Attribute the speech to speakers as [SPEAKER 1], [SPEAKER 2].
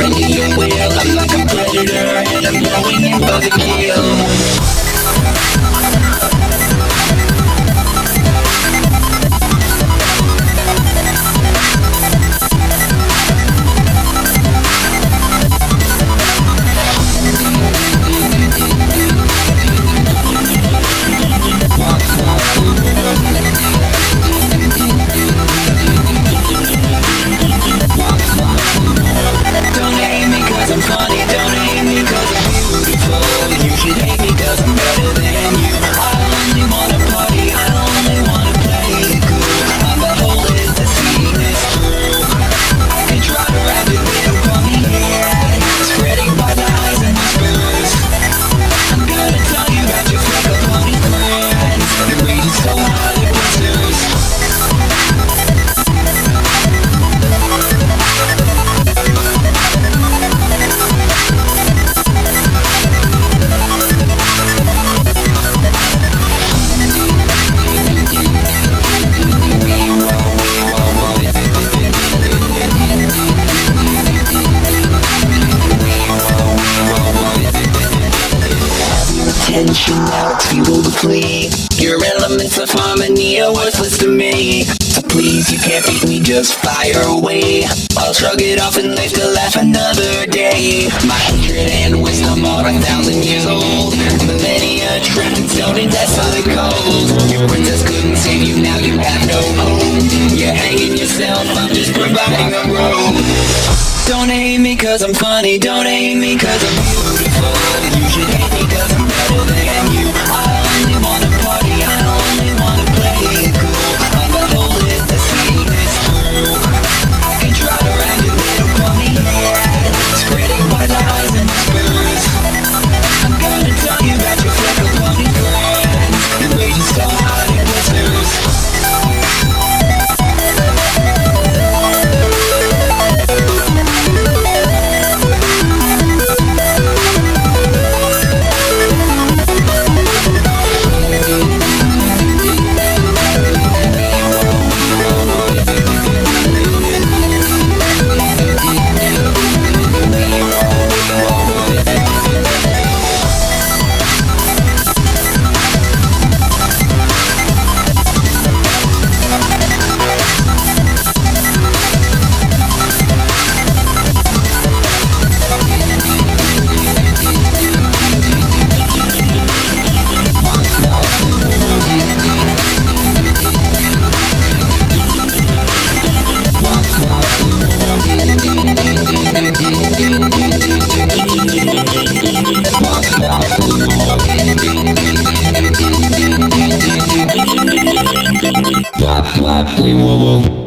[SPEAKER 1] under your will. I'm like a predator and I'm going in for the kill. Now it's fuel to flee. Your elements of harmony are worthless to me. So please, you can't beat me, just fire away. I'll shrug it off and live to laugh another day. My hatred and wisdom are 1,000 years old. Millennia trapped in stone and desolate cold. Your princess couldn't save you, now you have no hope. You're hanging yourself, I'm just providing a rope. Don't hate me cause I'm funny, don't hate me cause I'm beautiful. You should hate me cause I'm better than you. I only wanna party, I only wanna play it cool. I'm the hole the scene is through. I can try to run it, they don't call me yet. Spreading my lies and whispers. I'm gonna tell you about your fleck of pony friends. You're raging so hard it blisters.
[SPEAKER 2] We will